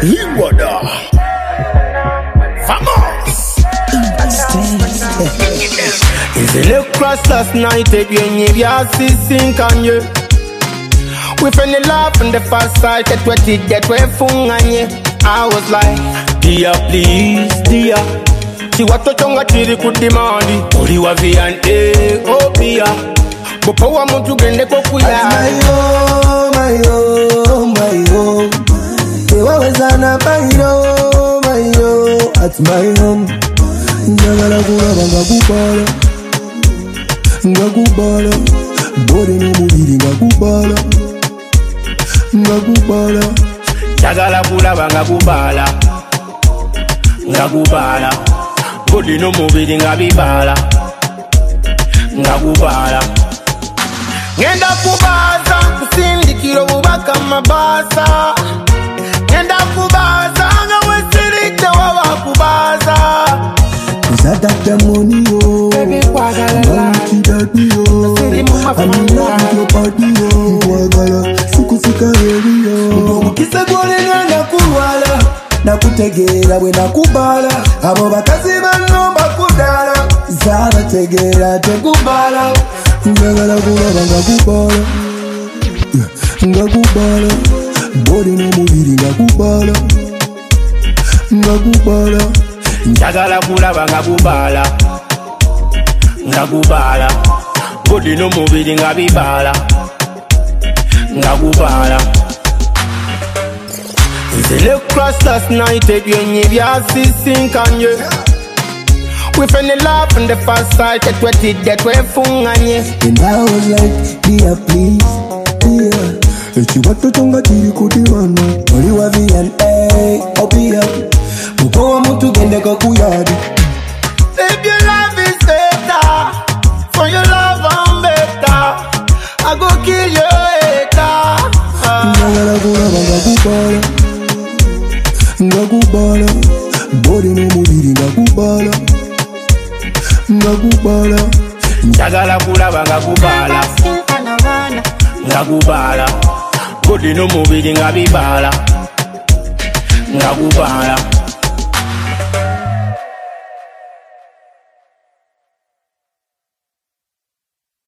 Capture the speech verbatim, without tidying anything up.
Iwada. Vamos. Is it a cross last night again? You are sissing can you? We fell in love on the first sight. That what it get we funganye. I was like, dear please, dear. Si watu chonga chiri kudimandi. Uri wa V and A, oh dear. Bopo wa mtu gende kokuya. My oh, my oh, my oh. Ewa wezana my oh, my oh. At my home. Njagala kula banga kubala. Nga kubala. Bode no mubiri nga kubala. Nga kubala. Njagala kula banga kubala. Nga kubala. Bode no mubiri nga bibala. Nga kubala. Ngenda kubaza kusindikiro bubaka mabasa. Ngenda kubaza nga wesirite wawa kubaza. Zada the money yo, baby kwagala, chidadi yo, I'm love your body yo, kwagala, suku sika heri yo. Kisa gole na kuwala, na kutegera we na kubala, abo bakazi bano bakudala, zara tegera tegubala, njagala kula nga kubala, nga kubala, body no mubiri nga kubala, nga kubala. Njagala kulaba nga kubala. Nga kubala. Body no mubiri nga bibala. Nga kubala. Nzele cross last night again you are sissing can you? We fell in love on the first sight. That what it get we funganye. And I was like, dear please, dear. Echi watu chonga chiri kudimana. Uri wa V and A, oh dear. Muko wa mtu gende kakuyadi. If your love is better, for your love I'm better, I go kill your hater. Njagala kulaba nga kubala. Nga kubala. Body no mubiri nga kubala. Nga kubala. Njagala kulaba nga kubala. Nga kubala. Body no mubiri nga bibala. Nga kubala.